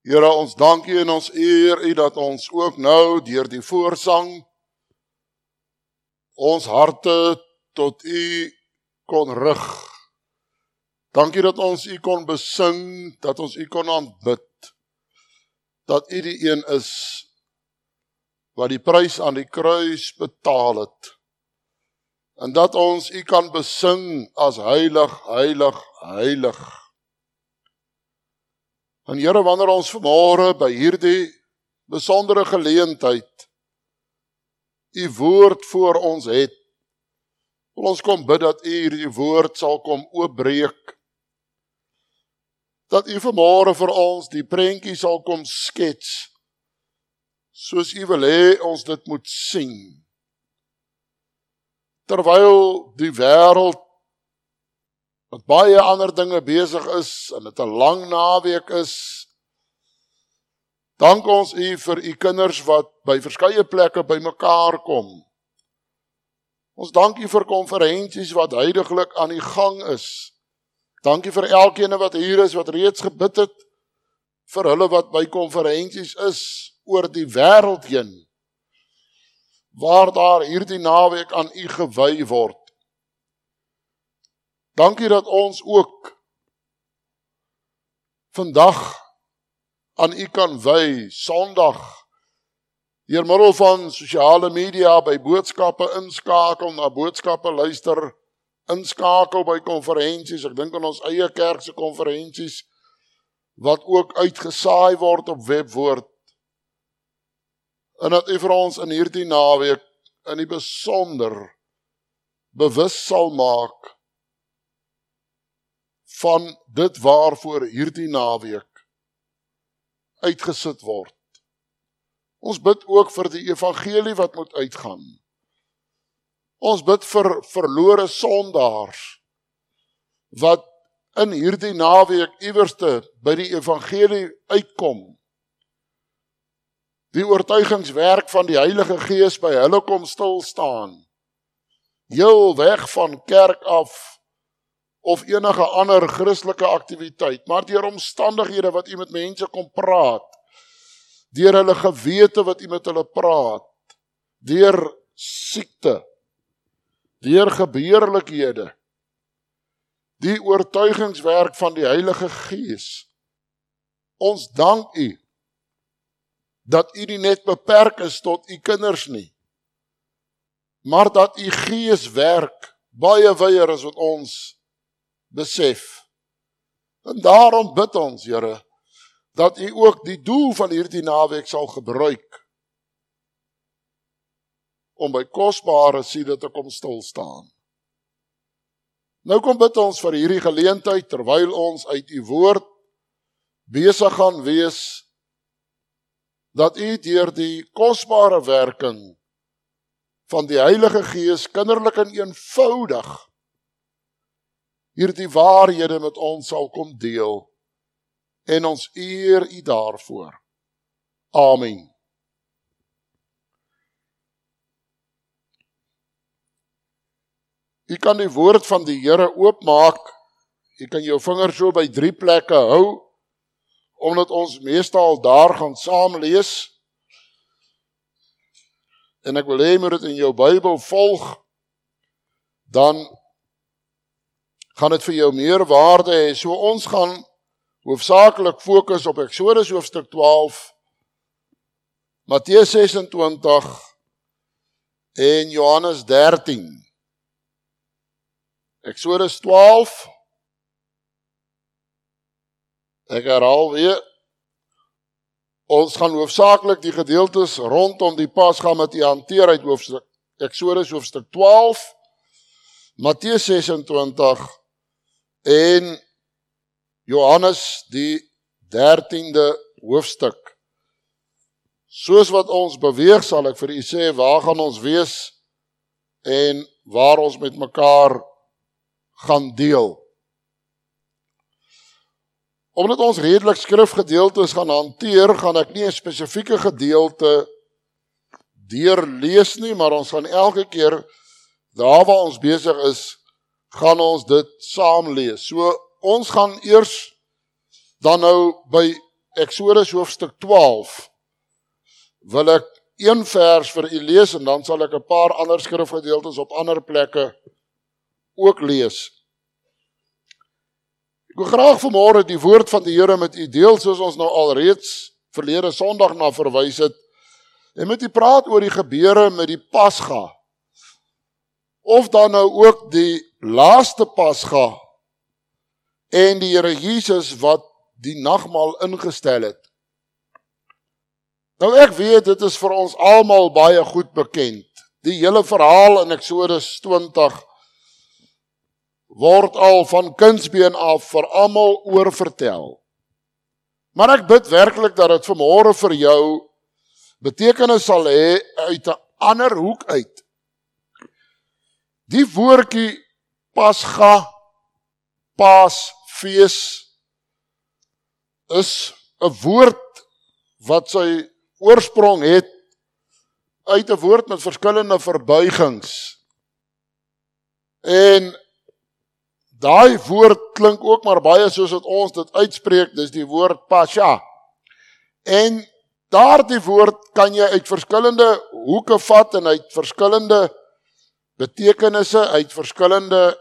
Here, ons dank U en ons eer U dat ons ook nou deur die voorsang ons harte tot U kon rig. Dankie dat ons U kon besing, dat ons U kon aanbid, dat U die een is wat die prys aan die kruis betaal het, en dat ons U kan besing as heilig, heilig, heilig. En Here, wanneer ons vanmôre by hierdie besondere geleentheid U woord voor ons het, wil ons kom bid dat U hierdie woord sal kom oopbreek, dat U vanmôre vir ons die prentjie sal kom skets, soos U wil hê ons dit moet sien. Terwyl die wêreld met baie ander dinge besig is, en dit 'n lang naweek is, dank ons U vir U kinders wat by verskeie plekke bymekaar kom. Ons dank U vir konferensies wat huidiglik aan die gang is. Dankie vir elkeen wat hier is, wat reeds gebid het, vir hulle wat by konferensies is, oor die wêreld heen, waar daar hierdie naweek aan U gewy word. Dankie dat ons ook vandag aan U kan wy, Sondag, deur middel van sosiale media by boodskappe inskakel, na boodskappe luister, inskakel by konferensies, ek dink aan ons eie kerkse konferensies, wat ook uitgesaai word op Webwoord, en dat U vir ons in hierdie naweek in die besonder bewus sal maak van dit waarvoor hierdie naweek uitgesit word. Ons bid ook vir die evangelie wat moet uitgaan. Ons bid vir verlore sondaars, wat in hierdie naweek iewerste by die evangelie uitkom. Die oortuigingswerk van die Heilige Gees by hulle kom stil staan. Heel weg van kerk af, of enige ander Christelike aktiwiteit, maar deur omstandighede wat U met mense kom praat, deur hulle gewete wat U met hulle praat, deur siekte, deur gebeurlikhede, die oortuigingswerk van die Heilige Gees. Ons dank U, dat U nie net beperk is tot U kinders nie, maar dat U Gees werk baie wyer as wat ons besef. En daarom bid ons, Here, dat U ook die doel van hierdie naweek sal gebruik, om by kosbare siele te kom stil staan. Nou kom bid ons vir hierdie geleentheid, terwyl ons uit U woord besig gaan wees, dat U deur die kosbare werking van die Heilige Gees kinderlik en eenvoudig hierdie waarhede met ons sal kom deel, en ons eer U daarvoor. Amen. U kan die woord van die Here oopmaak, U kan jou vinger so by 3 plekke hou, omdat ons meestal daar gaan saam lees, en ek wil hê moet dit in jou Bybel volg, dan gaan dit vir jou meer waarde hê. So ons gaan hoofsaaklik fokus op Eksodus hoofstuk 12, Matteus 26 en Johannes 13. Eksodus 12, ek herhaal weer, ons gaan hoofsaaklik die gedeeltes rondom die Pasga met U hanteer uit Eksodus hoofstuk 12, Matteus 26 en Johannes die 13de hoofstuk. Soos wat ons beweeg, sal ek vir U sê, waar gaan ons wees en waar ons met mekaar gaan deel. Omdat ons redelik skrifgedeeltes gaan hanteer, gaan ek nie 'n spesifieke gedeelte deurlees nie, maar ons gaan elke keer, daar waar ons besig is, gaan ons dit saam lees. So ons gaan eers dan nou by Eksodus hoofstuk 12 wil ek een vers vir u lees en dan sal ek 'n paar ander skrifgedeeltes op ander plekke ook lees. Ek wil graag vanmôre die woord van die Here met u deel, soos ons nou alreeds verlede Sondag na verwys het, en met u praat oor die gebeure met die Pasga, of dan nou ook die laaste Pasga en die Here Jesus wat die nagmaal ingestel het. Nou ek weet, dit is vir ons almal baie goed bekend. Die hele verhaal in Eksodus 20 word al van kindsbeen af vir almal oorvertel. Maar ek bid werklik dat dit vanmôre vir jou betekenis sal hê uit 'n ander hoek uit. Die woordjie Pasga, Paasfees, is 'n woord wat sy oorsprong het uit 'n woord met verskillende verbuigings. En daai woord klink ook maar baie soos wat ons dit uitspreek, dis die woord Pasha. En daardie woord kan jy uit verskillende hoeke vat en uit verskillende betekenisse, uit verskillende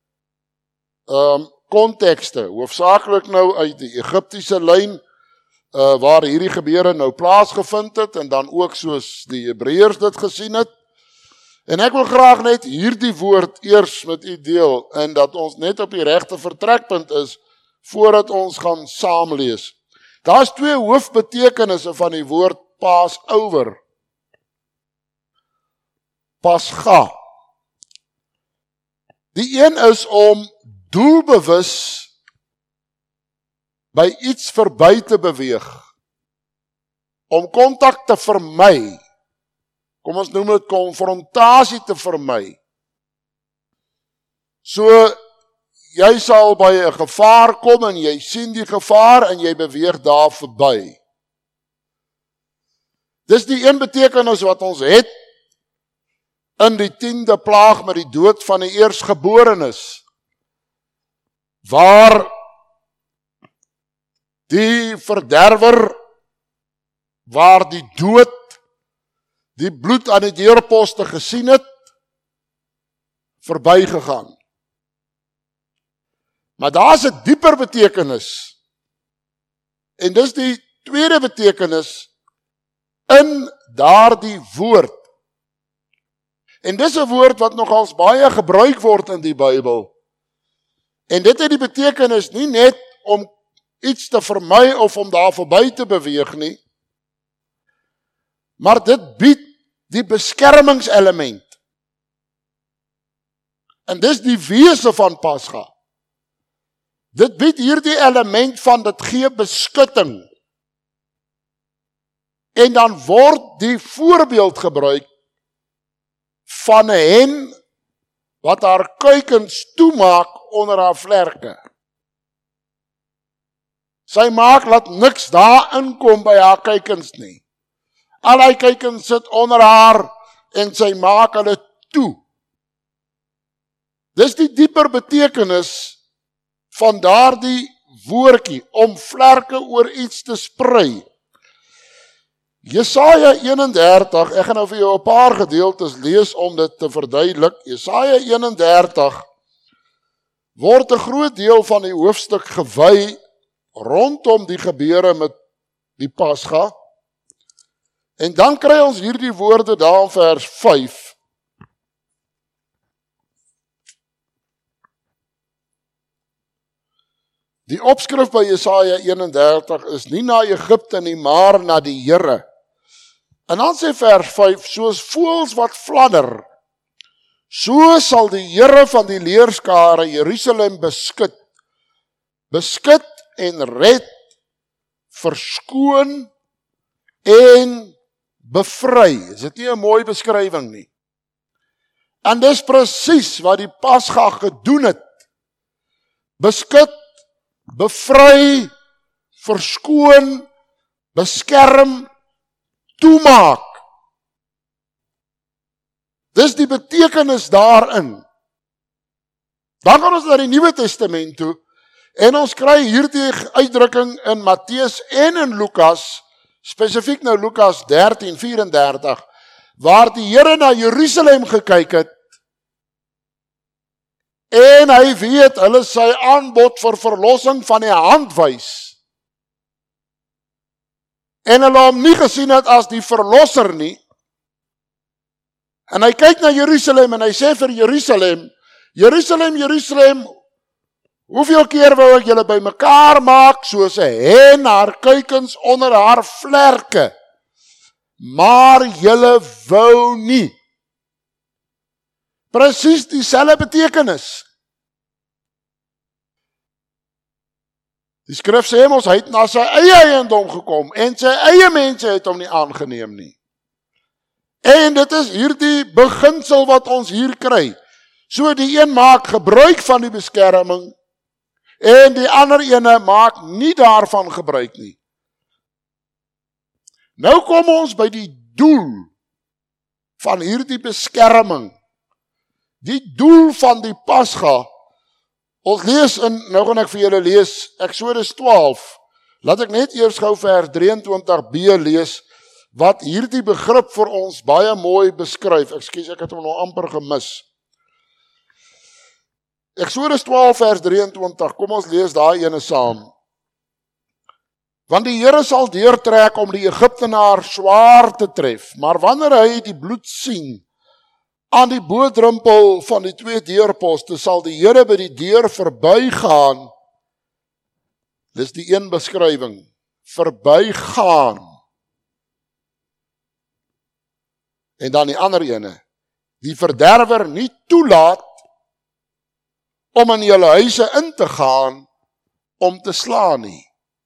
kontekste, hoofsaaklik nou uit die Egiptiese lyn, waar hierdie gebeure nou plaasgevind het, en dan ook soos die Hebreërs dit gesien het. En ek wil graag net hierdie woord eers met u deel, en dat ons net op die regte vertrekpunt is, voordat ons gaan saamlees. Daar is twee hoofbetekenisse van die woord Passover. Pasga. Die een is om doelbewus by iets verby te beweeg, om kontak te vermy, kom ons noem dit konfrontasie te vermy. So, jy sal by 'n gevaar kom en jy sien die gevaar en jy beweeg daar verby. Dis die een betekenis wat ons het in die 10de plaag met die dood van die eersgeborenes, waar die verderwer, waar die dood die bloed aan die deurposte gesien het, verbygegaan. Maar daar is 'n dieper betekenis, en dis die tweede betekenis in daardie woord. En dis 'n woord wat nogals baie gebruik word in die Bybel. En dit het die betekenis nie net om iets te vermy of om daar verby te beweeg nie, maar dit bied die beskermingselement. En dis die wese van Pasga. Dit bied hierdie element van dit gee beskutting. En dan word die voorbeeld gebruik van 'n hen wat haar kuikens toemaak onder haar vlerke. Sy maak laat niks daar inkom by haar kuikens nie. Al haar kuikens sit onder haar en sy maak hulle toe. Dis die dieper betekenis van daardie woordjie, om vlerke oor iets te sprei. Jesaja 31, ek gaan nou vir jou 'n paar gedeeltes lees om dit te verduidelik. Jesaja 31 word 'n groot deel van die hoofstuk gewy rondom die gebeure met die Pasga. En dan kry ons hierdie woorde daar in vers 5. Die opskrif by Jesaja 31 is nie na Egipte nie, maar na die Here. En dan sê vers 5, soos voëls wat fladder, so sal die Here van die leerskare Jerusalem beskut. Beskut en red, verskoon en bevry. Is dit nie 'n mooi beskrywing nie? En dis presies wat die Pasga gedoen het. Beskut, bevry, verskoon, beskerm, toemaak. Dis die betekenis daarin. Dan gaan ons na die Nuwe Testament toe, En ons kry hierdie uitdrukking in Matteus en in Lukas, spesifiek nou Lukas 13:34, waar die Here na Jerusalem gekyk het, en hy weet, hulle sy aanbod vir verlossing van die hand wys. En hulle hom nie gesien het as die verlosser nie. En hy kyk na Jerusalem en hy sê vir Jerusalem, Jerusalem, Jerusalem, hoeveel keer wou ek julle bymekaar maak, soos 'n hen haar kuikens onder haar vlerke, maar julle wou nie. Presies dieselfde betekenis. Die skrif sê ons, hy het na sy eie eiendom gekom, en sy eie mense het hom nie aangeneem nie. En dit is hierdie beginsel wat ons hier kry. So die een maak gebruik van die beskerming, en die ander ene maak nie daarvan gebruik nie. Nou kom ons by die doel van hierdie beskerming. Die doel van die Pasga. Ons lees nou gaan ek vir julle lees, Eksodus 12. Laat ek net eers gou vers 23b lees, wat hierdie begrip vir ons baie mooi beskryf. Ekskuus, ek het hom nou amper gemis. Eksodus 12 vers 23, kom ons lees daai ene saam. Want die Here sal deurtrek om die Egiptenaar swaar te tref, maar wanneer hy die bloed sien aan die bodrempel van die 2 deurposte, sal die Here by die deur verbygaan. Dis die een beskrywing, verbygaan. En dan die ander ene, die verderwer nie toelaat om in julle huise in te gaan om te slaan nie.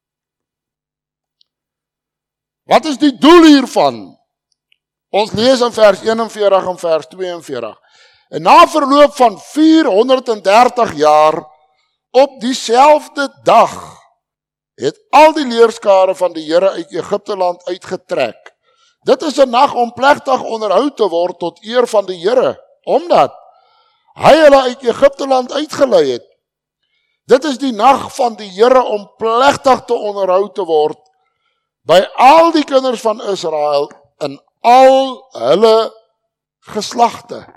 Wat is die doel hiervan? Ons lees in vers 41 en vers 42. En na verloop van 430 jaar, op dieselfde dag, het al die leerskare van die Here uit Egipte land uitgetrek. Dit is 'n nag om plegtig onderhou te word tot eer van die Here, omdat hy hulle uit Egipte land uitgelei het. Dit is die nag van die Here om plegtig te onderhou te word by al die kinders van Israel in al hulle geslagte.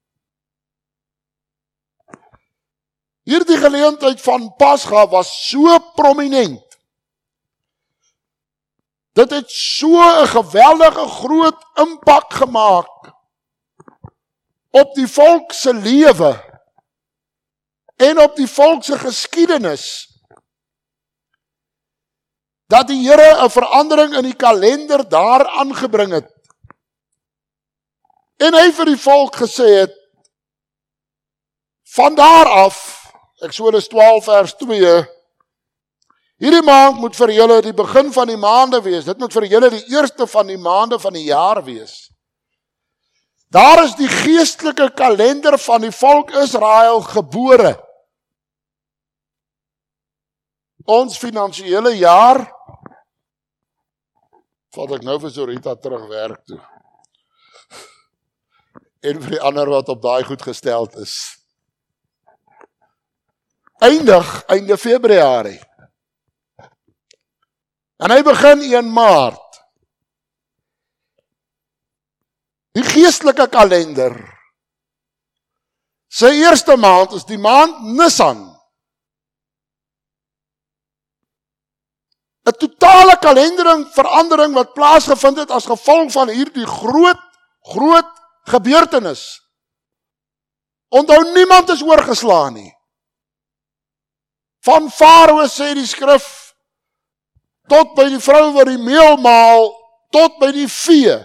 Hierdie geleentheid van Pasga was so prominent. Dit het so 'n geweldige groot impak gemaak op die volk se lewe en op die volk se geskiedenis, dat die Here 'n verandering in die kalender daar aangebring het. En hy vir die volk gesê het, van daar af, Eksodus 12 vers 2, hierdie maand moet vir julle die begin van die maande wees. Dit moet vir julle die eerste van die maande van die jaar wees. Daar is die geestelike kalender van die volk Israel gebore. Ons finansiële jaar, vat ek nou vir Sorita terug werk toe. En vir die ander wat op daai goed gesteld is. Einde Februarie. En hy begin 1 Maart. Die geestelike kalender, sy eerste maand is die maand Nisan. 'n totale kalenderverandering wat plaasgevind het as gevolg van hierdie groot gebeurtenis. Onthou, niemand is oorgeslaan nie. Van Farao sê die skrif, tot by die vrou wat die meel maal, tot by die vee.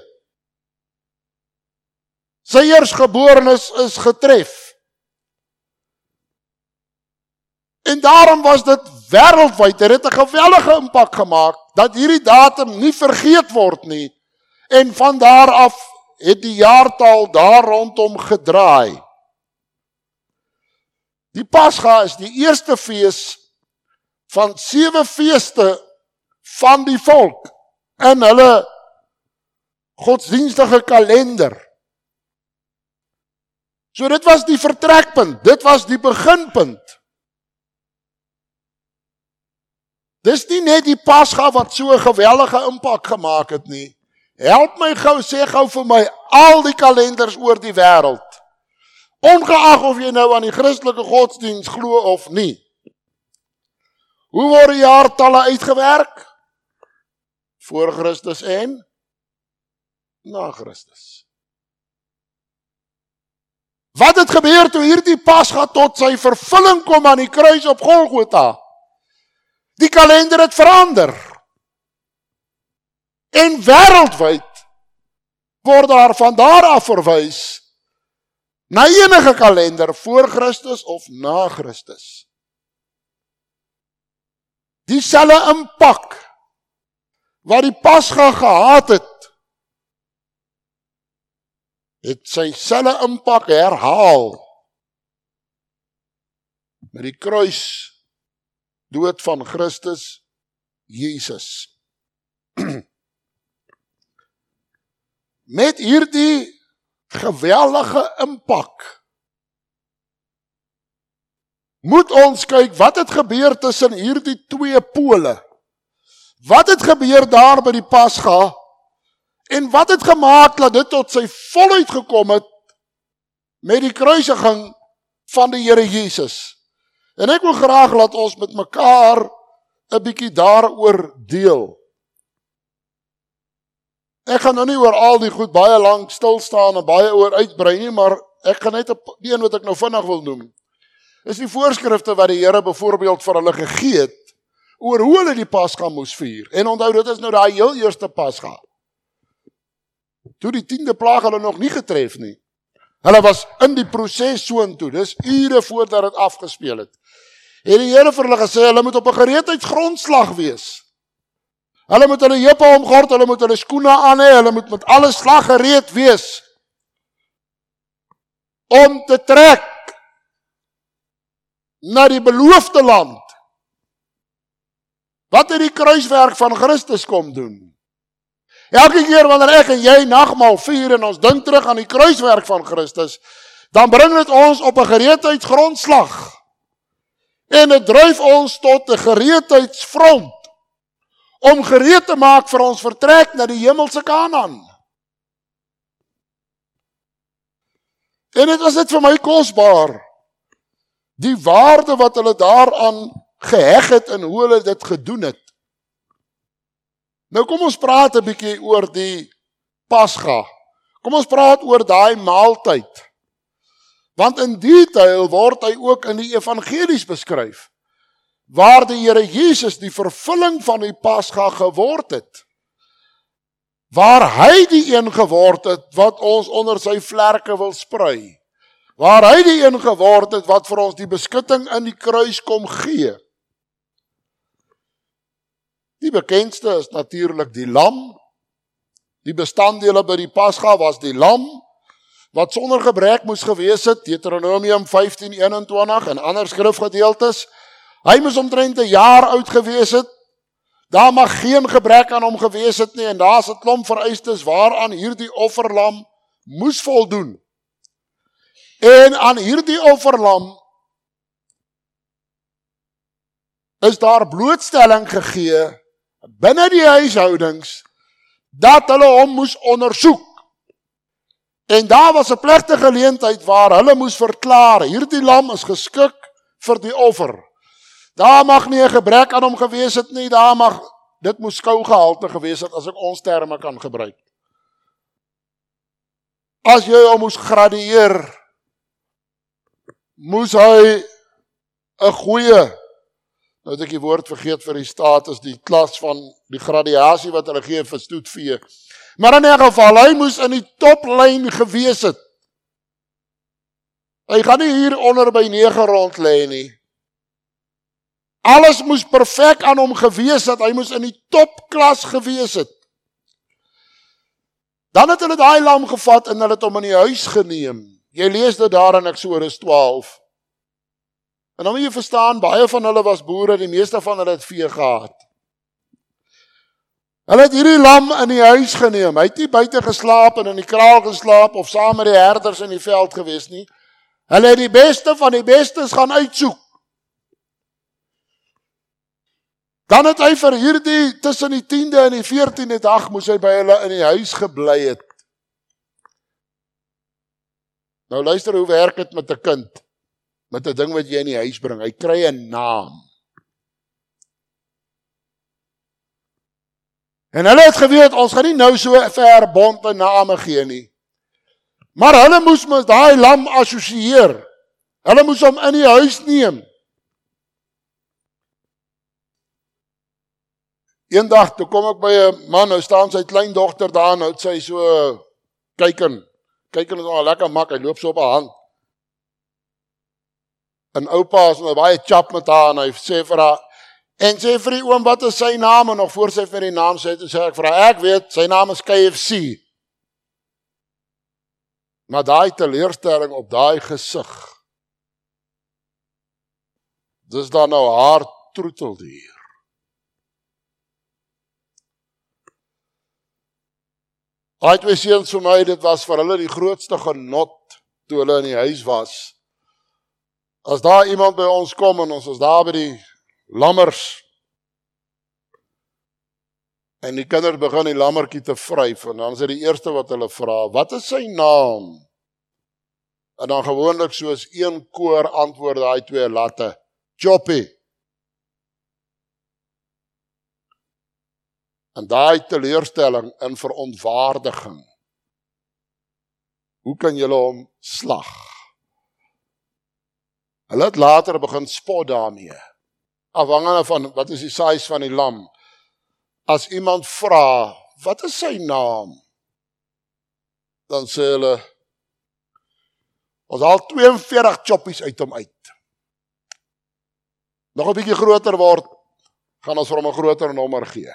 Sy eersgeborenes is getref. En daarom was dit wêreldwyd, dit het 'n geweldige impak gemaak, dat hierdie datum nie vergeet word nie, en van daar af het die jaartal daar rondom gedraai. Die Pasga is die eerste fees van 7 feeste van die volk in hulle godsdienstige kalender. So dit was die vertrekpunt, dit was die beginpunt. Dis nie net die Pasga wat so 'n geweldige impak gemaak het nie. Help my gou, sê gou vir my, al die kalenders oor die wêreld. Ongeag of jy nou aan die Christelike godsdiens glo of nie. Hoe word die jaartalle uitgewerk? Voor Christus en na Christus. Wat het gebeur toe hierdie Pasga tot sy vervulling kom aan die kruis op Golgotha? Die kalender het verander. En wêreldwyd word daar van daar af verwys na enige kalender voor Christus of na Christus. Dieselfde impak wat die Pasga gehad het sy selfe impak herhaal met die kruis dood van Christus Jesus. Met hierdie geweldige impak moet ons kyk wat het gebeur tussen hierdie twee pole. Wat het gebeur daar by die Pasga en wat het gemaak dat dit tot sy volheid gekom het met die kruisiging van die Here Jesus. En ek wil graag laat ons met mekaar 'n bietjie daaroor deel. Ek gaan nou nie oor al die goed baie lank stil staan en baie oor uitbrei nie, maar ek gaan net die een wat ek nou vinnig wil noem. Is die voorskrifte wat die Here byvoorbeeld vir hulle gegee het oor hoe hulle die Pasga moes vier. En onthou, dit is nou daai heel eerste Pasga. Toe die 10de plaag hulle nog nie getref nie. Hulle was in die proses soontoe, dis ure voordat dit afgespeel het. En die Here vir hulle gesê, hulle moet op 'n gereedheidsgrondslag wees. Hulle moet hulle heupe omgord, hulle moet hulle skoene aan hê, hulle moet met alle slag gereed wees om te trek na die beloofde land. Wat het die kruiswerk van Christus kom doen? Elke keer wanneer ek en jy nagmaal vier en ons dink terug aan die kruiswerk van Christus, dan bring dit ons op 'n gereedheidsgrondslag. En dit dryf ons tot 'n gereedheidsfront om gereed te maak vir ons vertrek na die hemelse Kanaan. En dit was net vir my kosbaar, die waarde wat hulle daaraan geheg het en hoe hulle dit gedoen het. Nou kom ons praat 'n bietjie oor die Pasga. Kom ons praat oor daai maaltyd. Want in detail word hy ook in die evangelies beskryf, waar die Here Jesus die vervulling van die Pasga geword het. Waar hy die een geword het wat ons onder sy vlerke wil sprei. Waar hy die een geword het wat vir ons die beskutting in die kruis kom gee. Die bekendste is natuurlik die lam. Die bestanddele by die Pasga was die lam, wat sonder gebrek moes gewees het, Deuteronomium 15:21 en ander skrifgedeeltes. Hy moes omtrent 'n jaar oud gewees het. Daar mag geen gebrek aan hom gewees het nie, en daar's 'n klomp vereistes waaraan hierdie offerlam moes voldoen. En aan hierdie offerlam is daar blootstelling gegee binne die huishoudings dat hulle hom moes ondersoek. En daar was 'n plegtige geleentheid waar hulle moes verklaar, hierdie lam is geskik vir die offer. Daar mag nie 'n gebrek aan hom gewees het nie, dit moes skougehalte gewees het, as ek ons terme kan gebruik. As jy hom moes gradeer, moes hy 'n goeie, nou het ek die woord vergeet vir die status, die klas van die gradasie wat hulle gee vir stoetvee. Maar in 'n geval, hy moes in die toplyn gewees het. Hy gaan nie hier onder by 9 rond lê nie. Alles moes perfek aan hom gewees het, hy moes in die topklas gewees het. Dan het hulle daai lam gevat en hulle het hom in die huis geneem. Jy lees dit daar in Eksodus 12. En dan moet jy verstaan, baie van hulle was boere, die meeste van hulle het vee gehad. Hulle het hierdie lam in die huis geneem. Hy het nie buite geslaap en in die kraal geslaap of saam met die herders in die veld gewees nie. Hulle het die beste van die bestes gaan uitsoek. Dan het hy vir hierdie, tussen die 10de en die 14de dag, moes hy by hulle in die huis gebly het. Nou luister hoe werk het met 'n kind, met 'n ding wat jy in die huis bring, hy kry 'n naam. En hulle het geweet, ons gaan nie nou so ver bonte name gee nie. Maar hulle moes met daai lam assosieer. Hulle moes hom in die huis neem. Eendag, toe kom ek by 'n man, nou staan sy kleindogter daar, nou het sy so kyken is al lekker mak, hy loop so op haar hand. En oupa is nou baie chap met haar, en hy sê vir haar, en sê vir die oom, wat is sy naam, en nog voor sy vir die naam sê, toe sê ek vir haar, ek weet, sy naam is KFC. Maar daai teleurstelling op daai gesig, dis dan nou haar troeteldier. Daai twee seuns vir my, dit was vir hulle die grootste genot, toe hulle in die huis was. As daar iemand by ons kom, en ons is daar by die lammers, en die kinders begin die lammertjie te vryf, en dan is dit die eerste wat hulle vra, wat is sy naam? En dan gewoonlik soos een koor antwoord daai twee latte, Choppy. En daai teleurstelling in verontwaardiging, hoe kan julle hom slag? Hulle het later begin spot daarmee, afhangende van wat is die size van die lam. As iemand vra, wat is sy naam? Dan sê hulle, ons haal 42 choppies uit hom uit. Nog 'n bietjie groter word, gaan ons vir hom 'n groter nommer gee.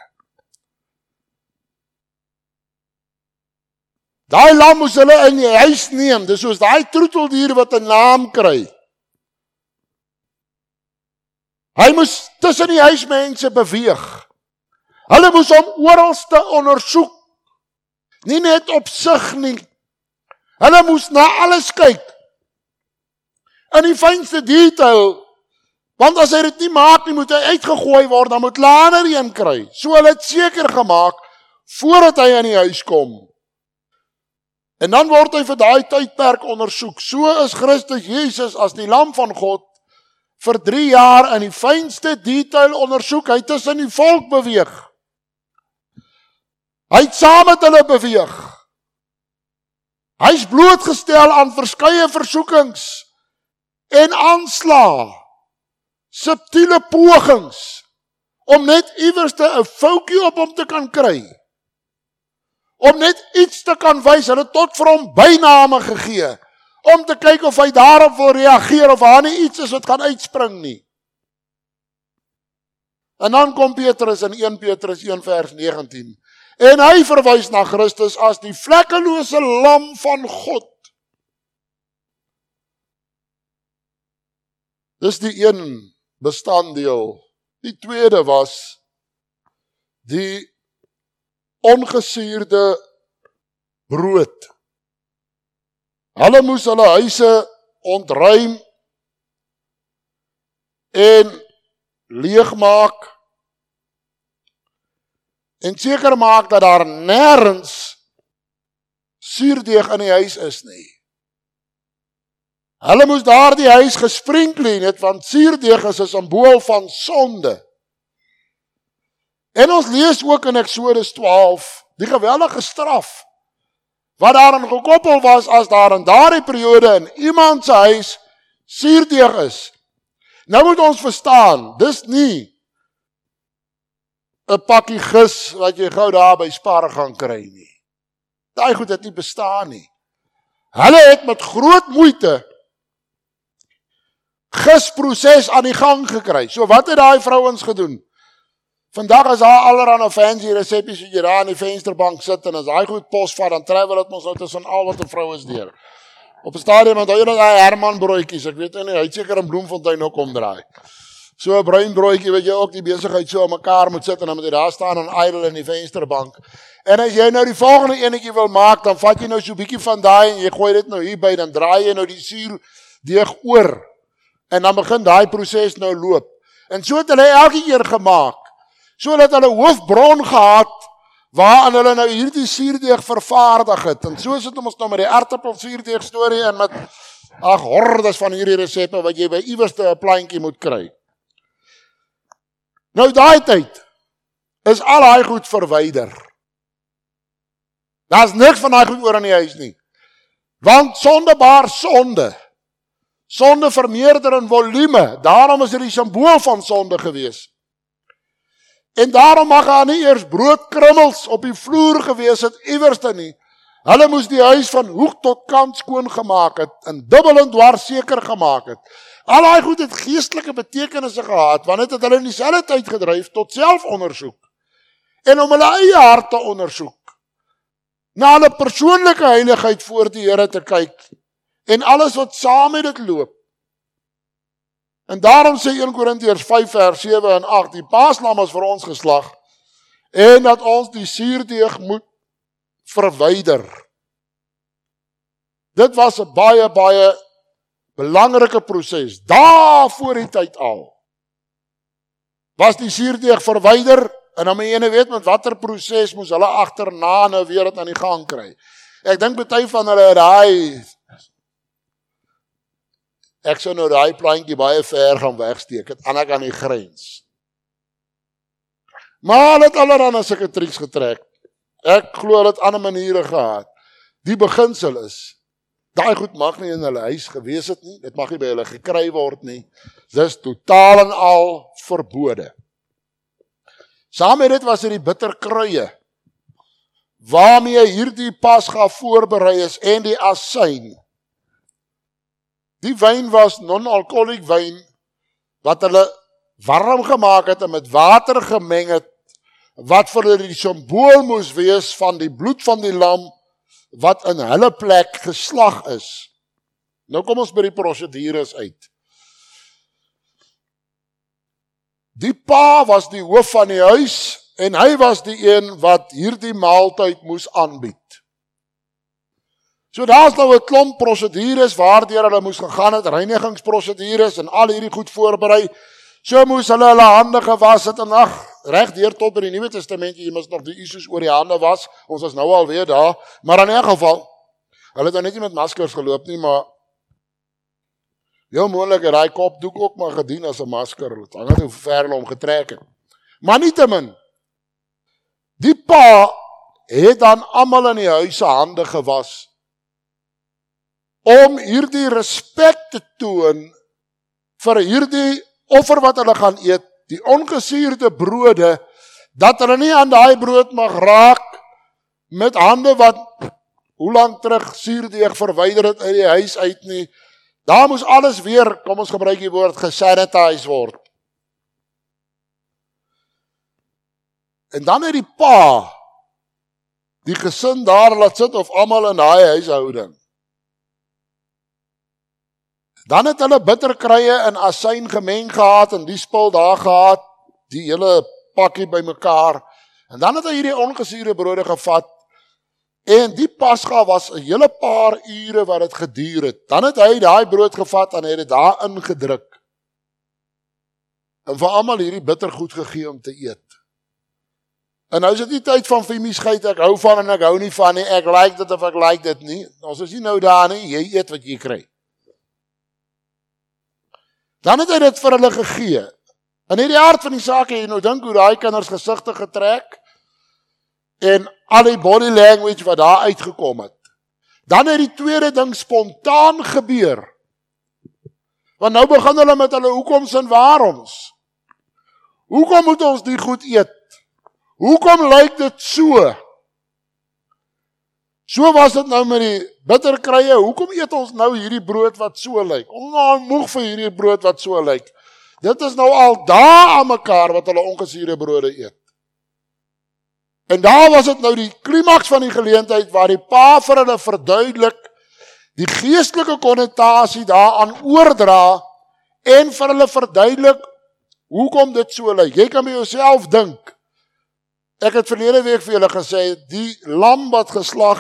Daai lam moes hulle in die huis neem, dis soos daai troeteldier wat 'n naam kry. Hy moes tussen die huismense beweeg. Hulle moes hom oralste ondersoek, nie net op sig nie. Hulle moes na alles kyk, in die fynste detail, want as hy dit nie maak nie, moet hy uitgegooi word, dan moet hulle ander een kry. So hulle het seker gemaak, voordat hy in die huis kom. En dan word hy vir daai tydperk ondersoek. So is Christus Jesus as die lam van God, vir 3 jaar in die fynste detail ondersoek, hy tussen die volk beweeg. Hy het saam met hulle beweeg. Hy is blootgestel aan verskeie versoekings en aanslae, subtiele pogings, om net iewerste 'n foutjie op hom te kan kry. Om net iets te kan wys, hulle tot vir hom byname gegee, om te kyk of hy daarop wil reageer, of daar nie iets is wat kan uitspring nie. En dan kom Petrus in 1 Petrus 1 vers 19, en hy verwys na Christus as die vlekkelose lam van God. Dis die een bestanddeel. Die tweede was die ongesuurde brood. Hulle moes hulle huise ontruim en leegmaak en seker maak dat daar nêrens suurdeeg in die huis is nie. Hulle moes daardie huis gesprinkel het, want suurdeeg is 'n simbool van sonde. En ons lees ook in Eksodus 12 die geweldige straf wat daarin gekoppel was as daar in daardie periode in iemand se huis suurdeeg is. Nou moet ons verstaan, dis nie 'n pakkie gis wat jy gou daar by Spar gaan kry nie. Daai goed het nie bestaan nie. Hulle het met groot moeite gisproses aan die gang gekry. So wat het daai vrouens gedoen? Vandag is daar allerhande fancy resepsies wat jy daar aan die vensterbank sit en as daai goed pos vat, dan travel dit ons nou tussen al wat 'n vrou is deur. Op 'n stadium onthou jy nog daai Herman broodjies, ek weet nie, hy het seker in Bloemfontein ook omdraai. So 'n bruin broodjie wat jy ook die besigheid so aan mekaar moet sit en dan moet jy daar staan en idle in die vensterbank. En as jy nou die volgende enetjie wil maak, dan vat jy nou so 'n bietjie van daai en jy gooi dit nou hier by, dan draai jy nou die suurdeeg oor. En dan begin daai proses nou loop. En so het hulle elke keer gemaak. sodat hulle hoofbron gehad, waarin hulle nou hierdie suurdeeg vervaardig het. En so is dit ons nou met die aartappel suurdeeg storie en met hordes van hierdie resepe wat jy by iewers 'n plantjie moet kry. Nou daai tyd is al daai goed verwyder. Daar's niks van daai goed oor in die huis nie. Want sonde baar sonde. Sonde vermeerder in volume. Daarom is dit die simbool van sonde gewees. En daarom mag daar nie eers broodkrummels op die vloer gewees het iewerste nie. Hulle moes die huis van hoek tot kant skoon gemaak het en dubbel en dwars seker gemaak het. Al daai goed het geestelike betekenisse gehad, want dit het hulle in dieselfde tyd gedryf tot selfondersoek. En om hulle eie hart te ondersoek. Na hulle persoonlike heiligheid voor die Here te kyk en alles wat saam met dit loop. En daarom sê 1 Korintiërs 5 vers 7 en 8, die paaslam is vir ons geslag en dat ons die suurdeeg moet verwyder. Dit was 'n baie belangrike proses. Daar voor die tyd al was die suurdeeg verwyder en dan moet jy weet met watter proses moes hulle agterna nou weer dit aan die gang kry. Ek dink baie van hulle daai ek sou nou daai plantjie baie ver gaan wegsteek, het aan die grens. Maar hulle het allerhande sulke triks getrek. Ek glo hulle het ander maniere gehad. Die beginsel is, daai goed mag nie in hulle huis gewees het nie, dit mag nie by hulle gekry word nie. Dis totaal en al verbode. Saam met dit was dit die bitterkruie, waarmee hierdie pasga voorberei is en die asyn. Die wyn was non-alcoholic wyn, wat hulle warm gemaak het en met water gemeng het, wat vir hulle die simbool moes wees van die bloed van die lam, wat in hulle plek geslag is. Nou kom ons by die prosedures uit. Die pa was die hoof van die huis, en hy was die een wat hierdie maaltyd moes aanbied. So daar is nou 'n klomp prosedures waardeur hulle moes gegaan het, reinigingsprosedures en al hierdie goed voorberei. So moes hulle hande gewas het en reg deur tot by die Nuwe Testament, jy moes nog die issues oor die hande was. Ons is nou al weer daar, maar in 'n geval, hulle het nou net nie met maskers geloop nie, maar heel moontlik het daai kopdoek ook maar gedien as 'n masker. Dit hang net hoe ver hulle hom getrek het. Maar nietemin, die pa het dan almal in die huis se hande gewas om hierdie respek te toon vir hierdie offer wat hulle gaan eet, die ongesuurde brode, dat hulle nie aan daai brood mag raak met hande wat hoe lank terug suurdeeg verwyder het uit die huis uit nie. Daar moes alles weer, kom ons gebruik die woord, gesanitize word. En dan het die pa die gesin daar laat sit of almal in daai huishouding. Dan het hulle bitterkruie en asyn gemeng gehad en die spul daar gehad, die hele pakkie bymekaar. En dan het hy hierdie ongesuurde brode gevat en die pasga was 'n hele paar ure wat dit geduur het. Dan het hy daai brood gevat en hy het dit daar ingedruk. En vir almal hierdie bittergoed gegee om te eet. En nou is dit nie tyd van femiesheid, ek hou van en ek hou nie van nie, ek like dit of ek like dit nie. Ons is nie nou daar nie, jy eet wat jy kry. Dan het hy dit vir hulle gegee. En in die aard van die saak, jy nou dink hoe daai kinders gesigte getrek en al die body language wat daar uitgekom het. Dan het die tweede ding spontaan gebeur. Want nou begin hulle met hulle hoekoms en waaroms. Hoekom moet ons die goed eet? Hoekom lyk dit so? So was dit nou met die bitterkruie. Hoekom eet ons nou hierdie brood wat so lyk? Ons moeg vir hierdie brood wat so lyk. Dit is nou al daar aan mekaar wat hulle ongesuurde brode eet. En daar was dit nou die klimaks van die geleentheid waar die pa vir hulle verduidelik die geestelike konnotasie daaraan oordra en vir hulle verduidelik hoekom dit so lyk. Jy kan by jouself dink. Ek het verlede week vir julle gesê, die lam wat geslag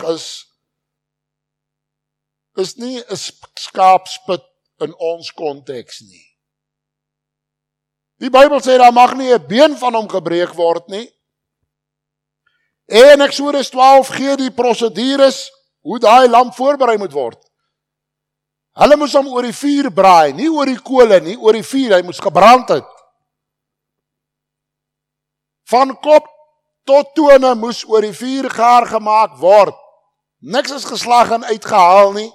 is nie 'n skaapspit in ons konteks nie. Die Bybel sê daar mag nie 'n been van hom gebreek word nie. En Eksodus 12 gee die prosedures hoe daai lam voorberei moet word. Hulle moes hom oor die vuur braai, nie oor die kole nie, oor die vuur, hy moes gebrand het. Van kop tot tone moes oor die vuur gaar gemaak word. Niks is geslag en uitgehaal nie.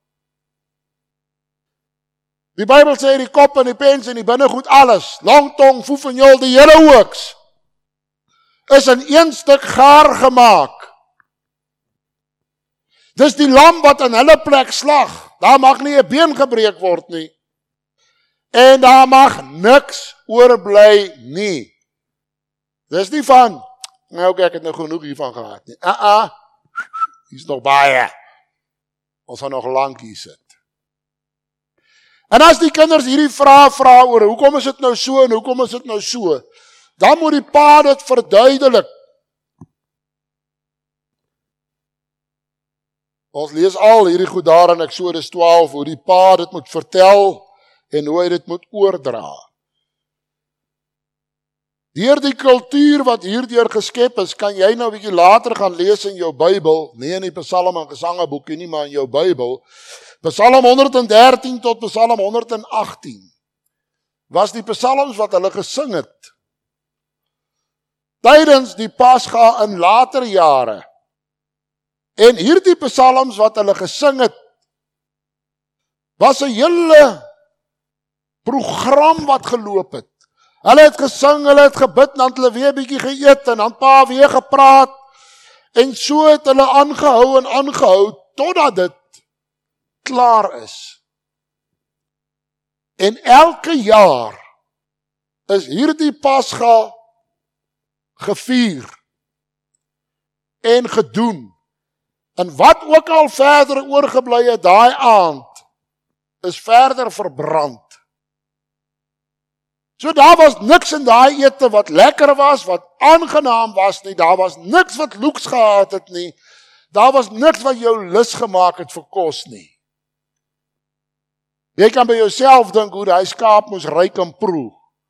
Die Bybel sê die kop en die pens en die binnegoed alles, longtong, voefenjol, die hele hooks, is in een stuk gaar gemaak. Dis die lam wat in hulle plek slag. Daar mag nie 'n been gebreek word nie. En daar mag niks oorbly nie. Dis nie van, nou ek het nou genoeg hiervan gehad nie. Hier's nog baie. Ons gaan nog lank hier sit. En as die kinders hierdie vrae vra oor hoekom is dit nou so en hoekom is dit nou so, dan moet die pa dit verduidelik. Ons lees al hierdie goed daar in Eksodus 12, hoe die pa dit moet vertel en hoe hy dit moet oordra. Deur die kultuur wat hierdeur geskep is, kan jy nou 'n bietjie later gaan lees in jou Bybel, nie in die Psalm en Gesangeboekie nie, maar in jou Bybel, Psalm 113 tot Psalm 118, was die psalms wat hulle gesing het, tydens die Pasga in later jare. En hierdie psalms wat hulle gesing het, was 'n hele program wat geloop het. Hulle het gesing, hulle het gebid, dan het hulle weer 'n bietjie geëet, en dan pa weer gepraat, en so het hulle aangehou, totdat dit klaar is. En elke jaar is hierdie Pasga gevier en gedoen. En wat ook al verder oorgebly het daai aand, is verder verbrand. So daar was niks in daai ete wat lekker was, wat aangenaam was nie, daar was niks wat loeks gehad het nie, daar was niks wat jou lus gemaak het vir kos nie. Jy kan by jouself dink hoe die skaap moes ruik en proe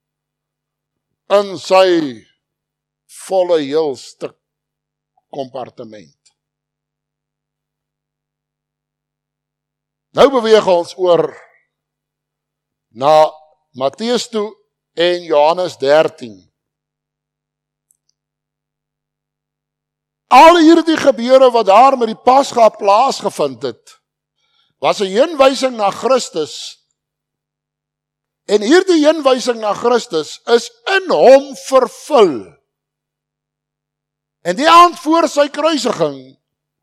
in sy volle heel stuk kompartement. Nou beweeg ons oor na Matteus toe en Johannes 13. Al hierdie gebeure wat daar met die Pasga plaasgevind het, was 'n heenwysing na Christus. En hierdie heenwysing na Christus is in hom vervul. En die aand voor sy kruisiging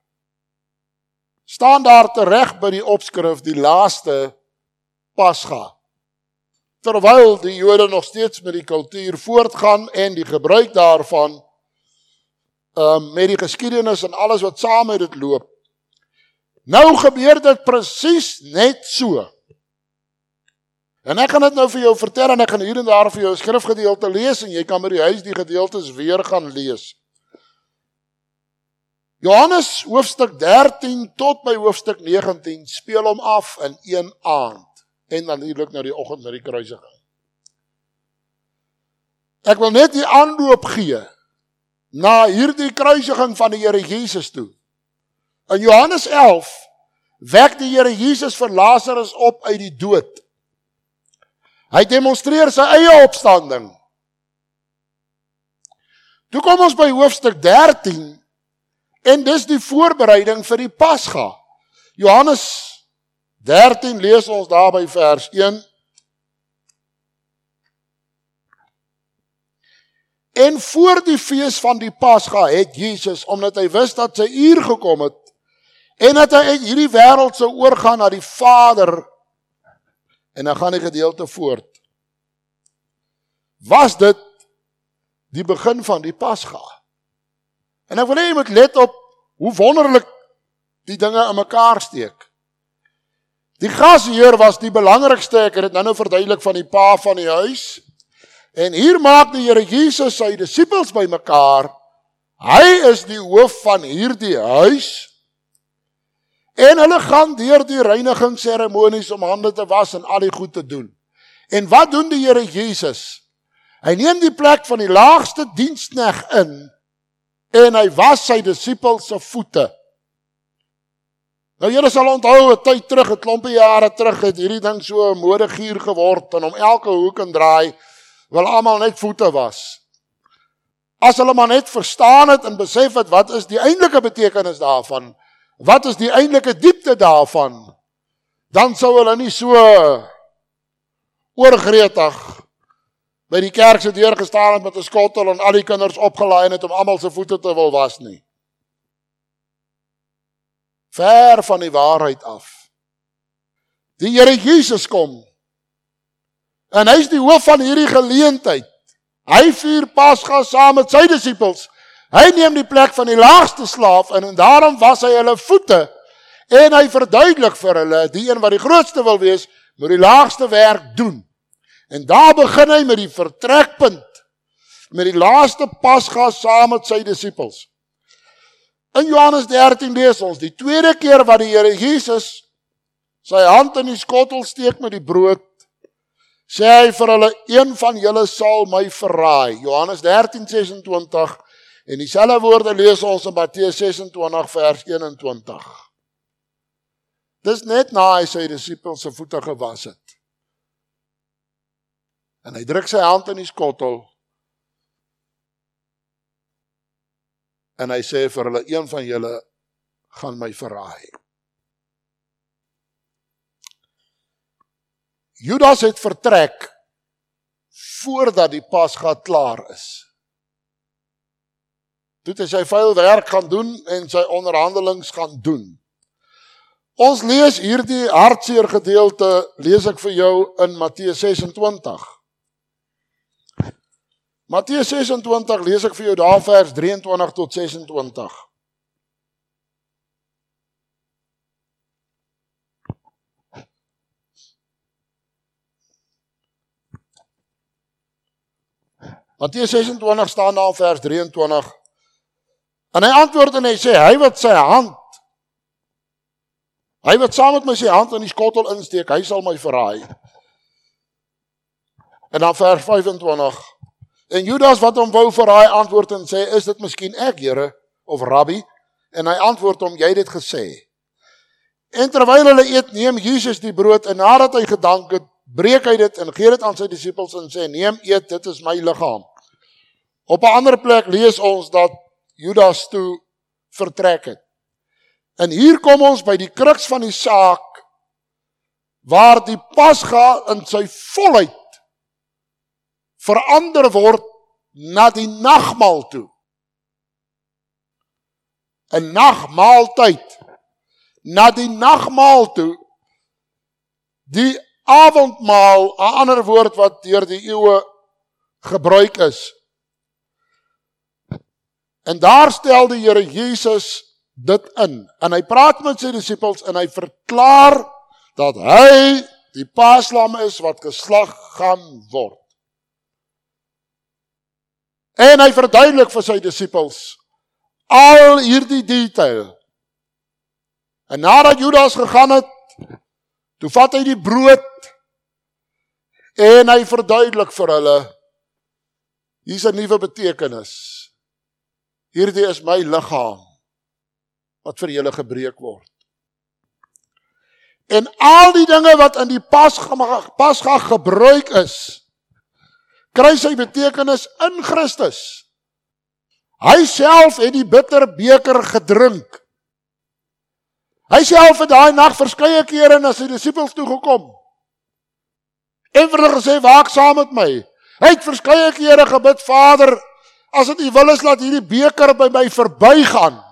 staan daar tereg by die opskrif die laaste Pasga. Terwyl die Jode nog steeds met die kultuur voortgaan en die gebruik daarvan met die geskiedenis en alles wat saam met dit loop. Nou gebeur dit presies net so. En ek gaan dit nou vir jou vertel en ek gaan hier en daar vir jou 'n skrifgedeelte lees en jy kan by die huis die gedeeltes weer gaan lees. Johannes hoofstuk 13 tot by hoofstuk 19 speel hom af in een aand. En dan natuurlik na die oggend met die kruisiging. Ek wil net die aanloop gee na hierdie kruisiging van die Here Jesus toe. In Johannes 11 wek die Here Jesus vir Lazarus op uit die dood. Hy demonstreer sy eie opstanding. Toe kom ons by hoofstuk 13 en dis die voorbereiding vir die Pasga. Johannes 13 lees ons daar by vers 1. En voor die fees van die Pasga het Jesus, omdat hy wist dat sy uur gekom het, en dat hy uit hierdie wêreld sou oorgaan na die Vader, en dan gaan die gedeelte voort, was dit die begin van die Pasga. En ek wil hê jy moet let op hoe wonderlik die dinge in mekaar steek. Die gasheer was die belangrikste, ek het dit nou verduidelik van die pa van die huis. En hier maak die Here Jesus sy disippels bymekaar. Hy is die hoof van hierdie huis. En hulle gaan deur die reinigingsseremonies om hande te was en al die goed te doen. En wat doen die Here Jesus? Hy neem die plek van die laagste diensknegt in en hy was sy disippels se voete. Nou julle sal onthou, 'n tyd terug, 'n klompie jare terug, het hierdie ding so 'n modegier geword en om elke hoek en draai wil almal net voete was. As hulle maar net verstaan het en besef het, wat is die eintlike betekenis daarvan? Wat is die eintlike diepte daarvan? Dan sou hulle nie so oorgretig by die kerk se deur gestaan het met 'n skottel en al die kinders opgelaai het om almal se voete te wil was nie. Ver van die waarheid af. Die Here Jesus kom en hy is die hoof van hierdie geleentheid. Hy vier Pasga saam met sy disippels. Hy neem die plek van die laagste slaaf en daarom was hy hulle voete en hy verduidelik vir hulle, die een wat die grootste wil wees, moet die laagste werk doen. En daar begin hy met die vertrekpunt, met die laaste Pasga saam met sy disippels. In Johannes 13 lees ons, die tweede keer wat die Here Jesus sy hand in die skottel steek met die brood, sê hy vir hulle, een van julle sal my verraai. Johannes 13:26 en dieselfde woorde lees ons in Matteus 26 vers 21. Dis net na hy sy disippels se voete gewas het. En hy druk sy hand in die skottel en hy sê vir hulle, een van julle gaan my verraai. Judas het vertrek voordat die Pasga klaar is. Toe het hy sy vuil werk gaan doen en sy onderhandelings gaan doen. Ons lees hierdie hartseer gedeelte, lees ek vir jou in Matteus 26. Matteus 26 lees ek vir jou daar vers 23 tot 26. Matteus 26 staan daar vers 23. En hy antwoord en hy sê, hy wat saam met my sy hand in die skottel insteek, hy sal my verraai. En dan vers 25. En Judas wat hom wou verraai antwoord en sê, is dit miskien ek, Here, of Rabbi? En hy antwoord hom, jy het dit gesê. En terwyl hulle eet, neem Jesus die brood en nadat hy gedank het, breek hy dit en gee dit aan sy disippels en sê, neem, eet, dit is my liggaam. Op 'n ander plek lees ons dat Judas toe vertrek het. En hier kom ons by die kruks van die saak, waar die Pasga in sy volheid verander word na die nagmaal toe. 'n Nagmaaltyd. Na die nagmaal toe, die avondmaal, 'n ander woord wat deur die eeue gebruik is. En daar stel die Here Jesus dit in. En hy praat met sy disippels en hy verklaar dat hy die paaslam is wat geslag gaan word. En hy verduidelik vir sy disippels al hierdie detail. En nadat Judas gegaan het, toe vat hy die brood en hy verduidelik vir hulle, hier's 'n nuwe betekenis. Hierdie is my liggaam wat vir julle gebreek word. En al die dinge wat in die Pasga gebruik is, kry sy betekenis in Christus. Hy self het die bitter beker gedrink. Hy self het daai nag verskeie kere na sy disippels toe gekom. En vir hulle gesê, waak saam met my. Hy het verskeie kere gebid, Vader, as dit U wil is, laat hierdie beker by my verbygaan.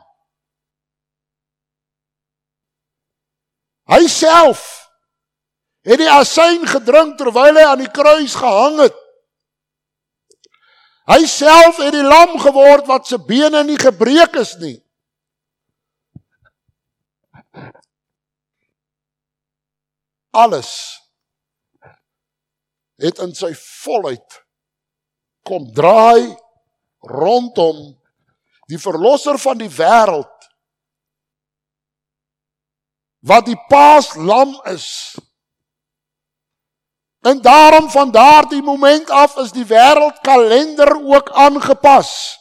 Hy self het die asyn gedrink terwyl hy aan die kruis gehang het. Hy self het die lam geword wat sy bene nie gebreek is nie. Alles het in sy volheid kom draai rondom die verlosser van die wêreld, wat die paaslam is, En daarom van daardie moment af is die wêreldkalender ook aangepas.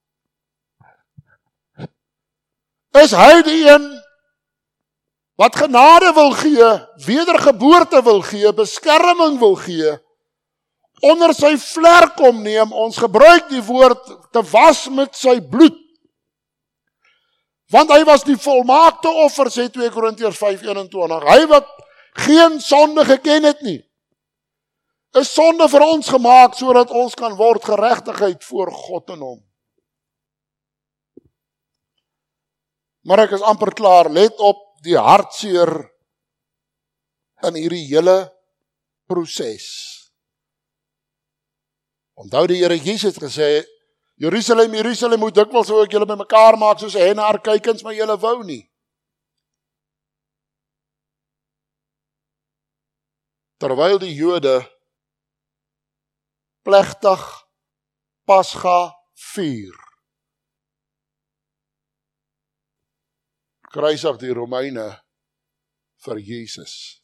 Is hy die een wat genade wil gee, wedergeboorte wil gee, beskerming wil gee, onder sy vlerk omneem, ons gebruik die woord te was met sy bloed. Want hy was die volmaakte offer, sê 2 Korintiërs 5:21. Hy wat geen sonde geken het nie, is sonde vir ons gemaak, sodat ons kan word geregtigheid voor God in hom. Maar ek is amper klaar, let op die hartseer in hierdie hele proses. Onthou die Here Jesus het gesê, Jerusalem, Jerusalem, moet dikwels sou ek julle bymekaar maak soos 'n hen haar kuikens, maar julle wou nie. Terwyl die Jode plegtig Pasga vier, kruisig die Romeine vir Jesus.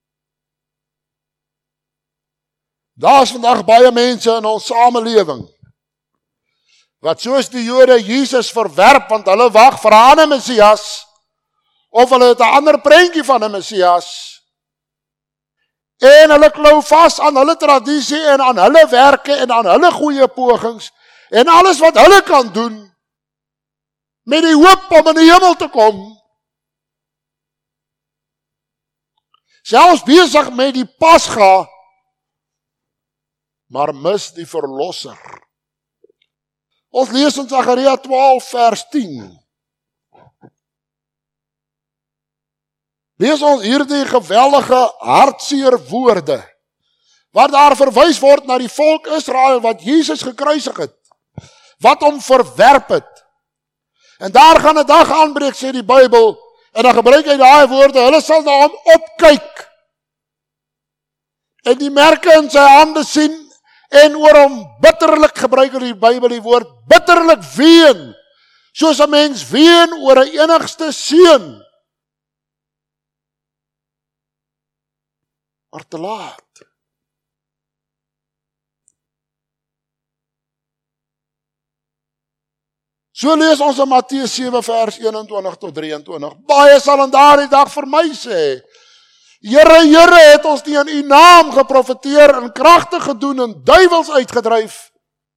Daar is vandag baie mense in ons samelewing wat soos die Jode Jesus verwerp, want hulle wag vir 'n ander Messias, of hulle het 'n ander prentjie van 'n Messias, en hulle klou vas aan hulle tradisie en aan hulle werke en aan hulle goeie pogings en alles wat hulle kan doen met die hoop om in die hemel te kom. Selfs besig met die Pasga, maar mis die verlosser. Ons lees in Sagaria 12 vers 10. Lees ons hierdie geweldige hartseer woorde, waar daar verwys word na die volk Israel wat Jesus gekruisig het, wat hom verwerp het. En daar gaan 'n dag aanbreek, sê die Bybel, en dan gebruik hy daai woorde, hulle sal na hom opkyk, en die merke in sy hande sien, en oor hom bitterlik, gebruik die Bybel die woord, bitterlik ween, soos 'n mens ween oor 'n enigste seun. Maar te laat. So lees ons in Matteus 7 vers 21 tot 23. Baie sal in daardie dag vir my sê, Here, Here, het ons nie in u naam geprofeteer en kragte gedoen en duiwels uitgedryf?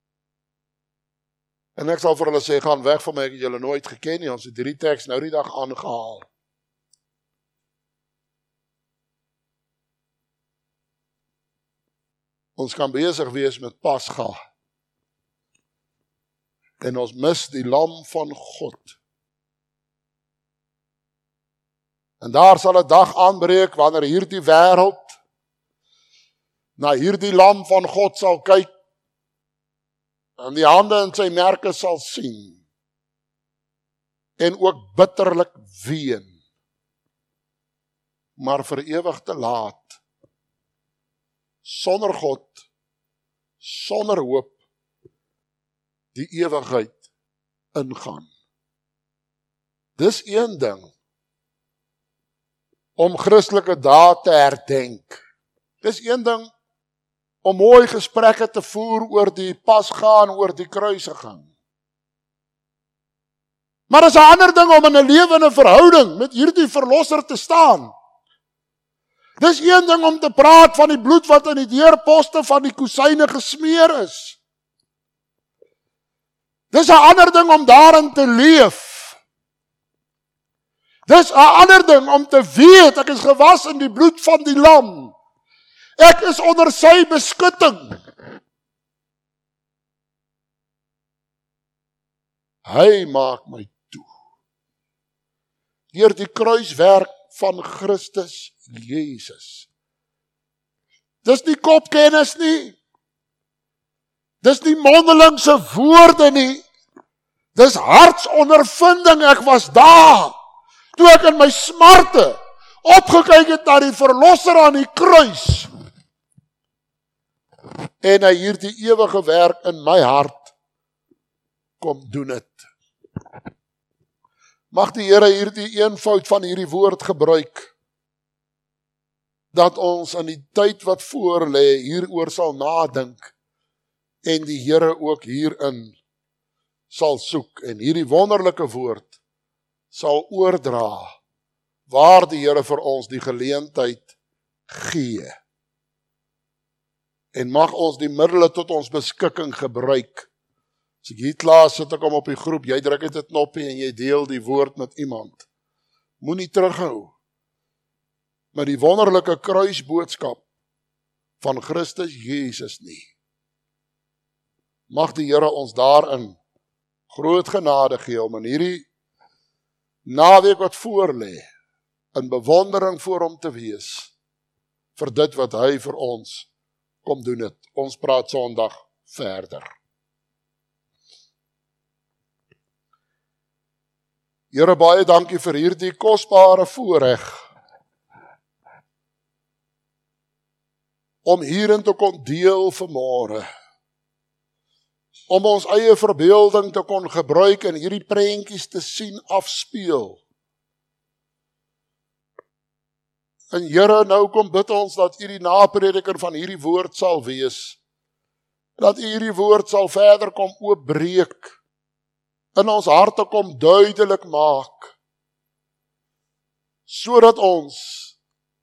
En ek sal vir hulle sê, gaan weg van my, ek het julle nooit geken nie. Ons het hierdie teks nou die dag aangehaal. Ons kan besig wees met Pasga. En ons mis die lam van God. En daar sal 'n dag aanbreek wanneer hierdie wêreld na hierdie lam van God sal kyk en die hande in sy merke sal sien en ook bitterlik ween, maar vir ewig te laat, sonder God, sonder hoop, die ewigheid ingaan. Dis een ding om Christelike dae te herdenk. Dis een ding om mooi gesprekke te voer oor die Pasga en oor die kruisiging. Maar dis 'n ander ding om in 'n lewende verhouding met hierdie verlosser te staan. Dis een ding om te praat van die bloed wat in die deurposte van die kusyne gesmeer is. Dis 'n ander ding om daarin te leef. Dis 'n ander ding om te weet, ek is gewas in die bloed van die lam. Ek is onder sy beskutting. Hy maak my toe. Deur die kruiswerk van Christus Jesus. Dis nie kopkennis nie. Dis nie mondelingse woorde nie. Dis hartsondervinding. Ek was daar, toe ek in my smarte opgekyk het na die verlosser aan die kruis. En hy hierdie ewige werk in my hart kom doen het. Mag die Here hierdie eenvoud van hierdie woord gebruik, dat ons in die tyd wat voor lê hieroor sal nadink en die Here ook hierin sal soek en hierdie wonderlike woord sal oordra waar die Here vir ons die geleentheid gee. En mag ons die middele tot ons beskikking gebruik. As ek hier klaar sit ek hom op die groep, jy druk net 'n knoppie en jy deel die woord met iemand. Moenie terughou met die wonderlike kruisboodskap van Christus Jesus nie. Mag die Here ons daarin groot genade gee om in hierdie naweek wat voor lê in bewondering voor hom te wees vir dit wat hy vir ons kom doen het. Ons praat Sondag verder. Here, baie dankie vir hierdie kosbare voorreg om hierin te kon deel vanmôre. Om ons eie verbeelding te kon gebruik en hierdie prentjies te sien afspeel. En Here, nou kom bid ons dat U die naprediker van hierdie woord sal wees. Dat U hierdie woord sal verder kom oopbreek. In ons harte kom duidelik maak. Sodat ons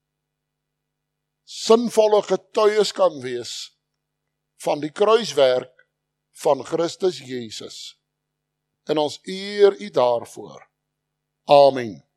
sinvolle getuies kan wees van die kruiswerk van Christus Jesus. En ons eer U daarvoor. Amen.